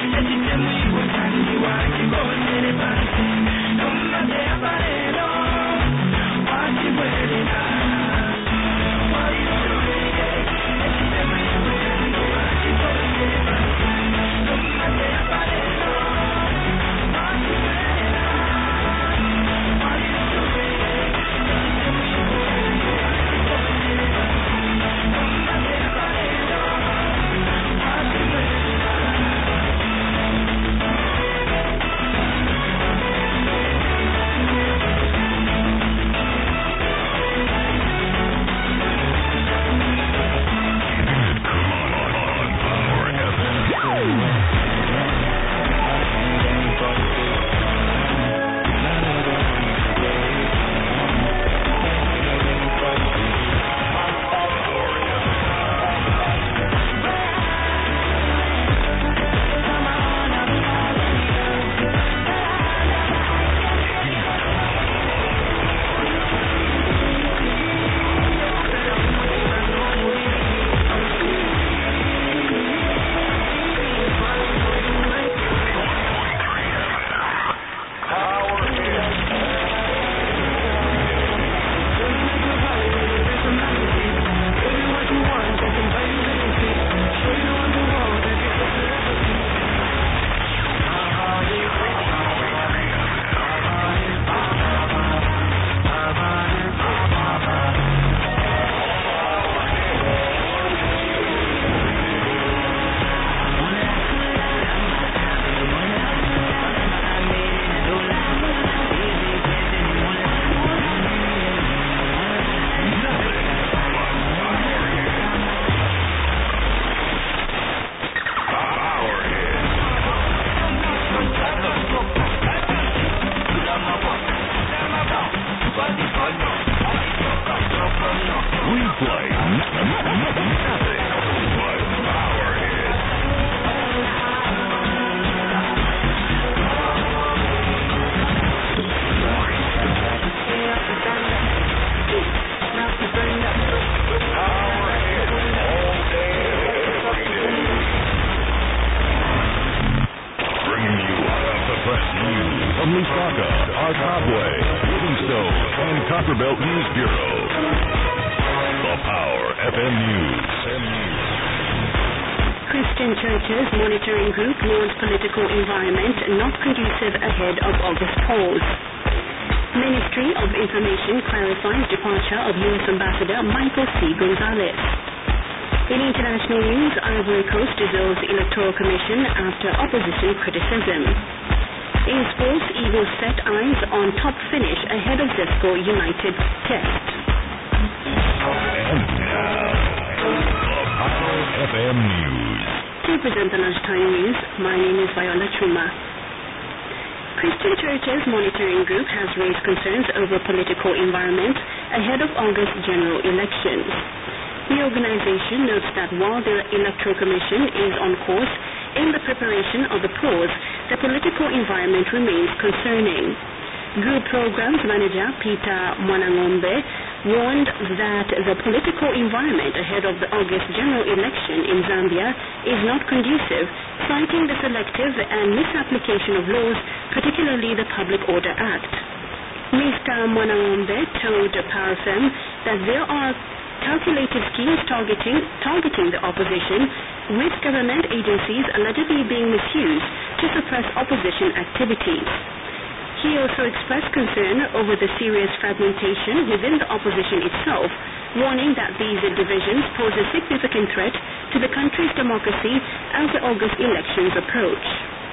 Copperbelt News Bureau. The Power FM News. Christian Churches Monitoring Group warns political environment not conducive ahead of August polls. Ministry of Information clarifies departure of U.S. Ambassador Michael C. Gonzalez. In international news, Ivory Coast dissolves Electoral Commission after opposition criticism. In sports, Eagles set eyes on top finish ahead of Zesco United test. And now, the Power FM News. To present the lunchtime news, my name is Viola Chuma. Christian Churches Monitoring Group has raised concerns over political environment ahead of August general elections. The organization notes that while the Electoral Commission is on course in the preparation of the polls, the political environment remains concerning. Group Programs Manager Peter Mwanangombe warned that the political environment ahead of the August general election in Zambia is not conducive, citing the selective and misapplication of laws, particularly the Public Order Act. Mr. Mwanangombe told Power FM that there are calculated schemes targeting the opposition, with government agencies allegedly being misused to suppress opposition activities. He also expressed concern over the serious fragmentation within the opposition itself, warning that these divisions pose a significant threat to the country's democracy as the August elections approach.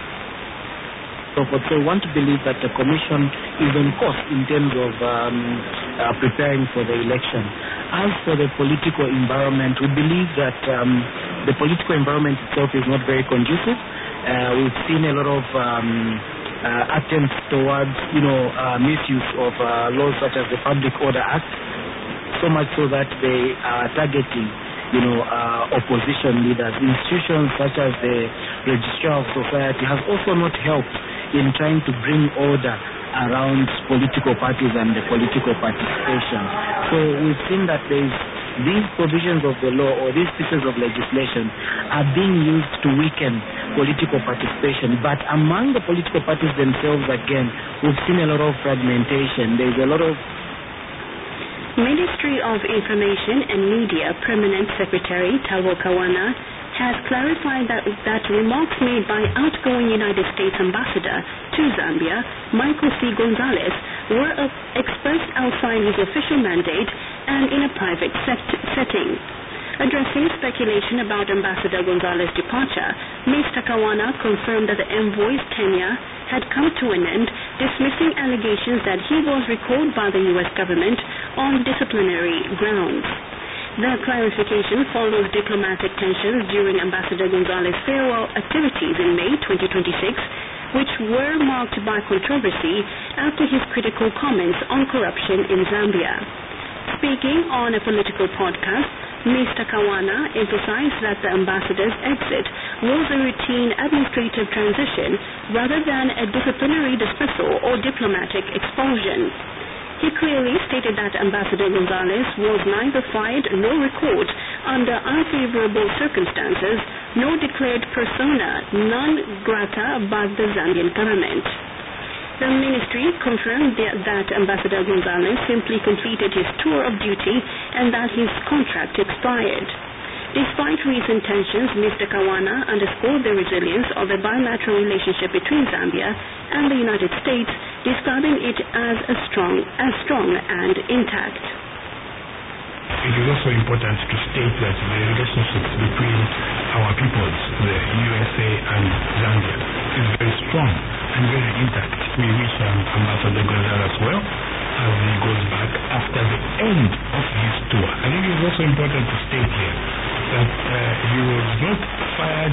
So they want to believe that the Commission is on course in terms of preparing for the election. As for the political environment, we believe that the political environment itself is not very conducive. We've seen a lot of attempts towards, misuse of laws such as the Public Order Act, so much so that they are targeting opposition leaders. Institutions such as the Registrar of Society has also not helped in trying to bring order around political parties and the political participation. So we've seen that there is these provisions of the law or these pieces of legislation are being used to weaken political participation. But among the political parties themselves, again, we've seen a lot of fragmentation. There's a lot of... Ministry of Information and Media Permanent Secretary Tabo Kawana has clarified that remarks made by outgoing United States Ambassador to Zambia, Michael C. Gonzalez, were expressed outside his official mandate and in a private setting. Addressing speculation about Ambassador Gonzalez's departure, Mr. Kawana confirmed that the envoy's tenure had come to an end, dismissing allegations that he was recalled by the U.S. government on disciplinary grounds. The clarification follows diplomatic tensions during Ambassador Gonzalez's farewell activities in May 2026, which were marked by controversy after his critical comments on corruption in Zambia. Speaking on a political podcast, Mr. Kawana emphasized that the ambassador's exit was a routine administrative transition rather than a disciplinary dismissal or diplomatic expulsion. He clearly stated that Ambassador Gonzalez was neither fired nor recalled under unfavorable circumstances nor declared persona non grata by the Zambian government. The ministry confirmed that Ambassador Gonzalez simply completed his tour of duty and that his contract expired. Despite recent tensions, Mr. Kawana underscored the resilience of a bilateral relationship between Zambia and the United States, describing it as strong and intact. It is also important to state that the relationships between our peoples, the USA and Zambia, is very strong and very intact. We wish Ambassador Gonzalez well as he goes back after the end of his tour. I think it is also important to state here that he was not fired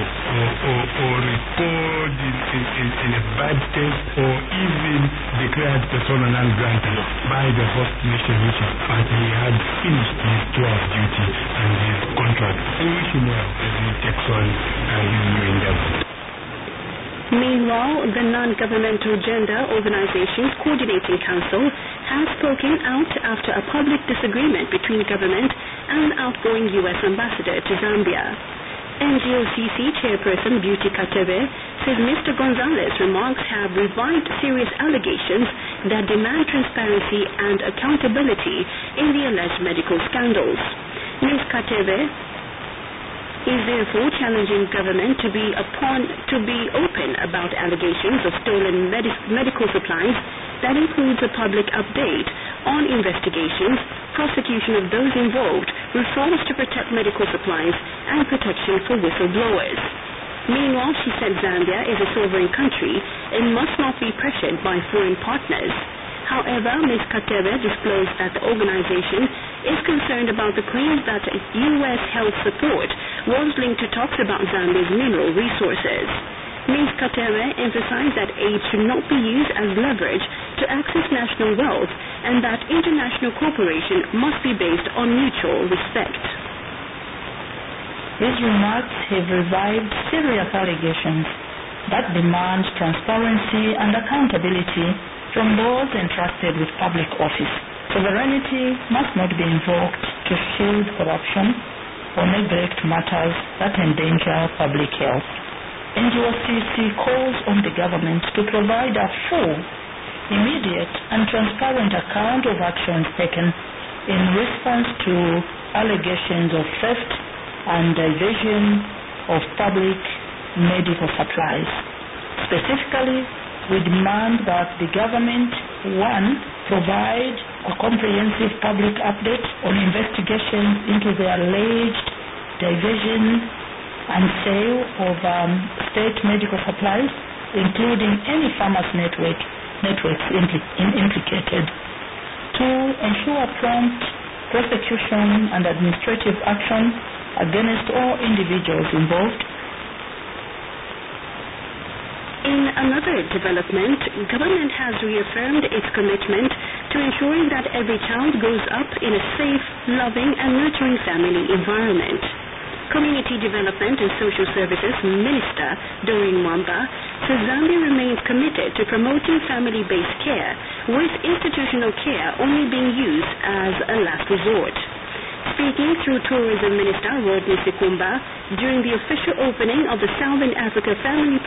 or recalled in a bad taste or even declared persona non grata by the host nation, but he had finished his tour of duty and his contract. We wish him well as he takes on his new endeavor. Meanwhile, the Non-Governmental Gender Organizations Coordinating Council has spoken out after a public disagreement between government and outgoing U.S. ambassador to Zambia. NGOCC Chairperson Beauty Katebe says Mr. Gonzalez's remarks have revived serious allegations that demand transparency and accountability in the alleged medical scandals. Ms. Katebe is therefore challenging government to be open about allegations of stolen medical supplies that includes a public update on investigations, prosecution of those involved, reforms to protect medical supplies, and protection for whistleblowers. Meanwhile, she said Zambia is a sovereign country and must not be pressured by foreign partners. However, Ms. Katebe disclosed that the organization is concerned about the claims that U.S. health support was linked to talks about Zambia's mineral resources. Ms. Katebe emphasized that aid should not be used as leverage to access national wealth and that international cooperation must be based on mutual respect. These remarks have revived serious allegations that demand transparency and accountability from those entrusted with public office. Sovereignty must not be invoked to shield corruption or neglect matters that endanger public health. NGOCC calls on the government to provide a full, immediate and transparent account of actions taken in response to allegations of theft and diversion of public medical supplies. Specifically, we demand that the government, 1, provide a comprehensive public update on investigations into the alleged diversion and sale of state medical supplies, including any pharmacy networks implicated. 2, ensure prompt prosecution and administrative action against all individuals involved. In another development, government has reaffirmed its commitment to ensuring that every child grows up in a safe, loving and nurturing family environment. Community Development and Social Services Minister Doreen Mwamba says Zambia remains committed to promoting family-based care, with institutional care only being used as a last resort. Speaking through Tourism Minister Rodney Sikumba during the official opening of the Southern Africa Family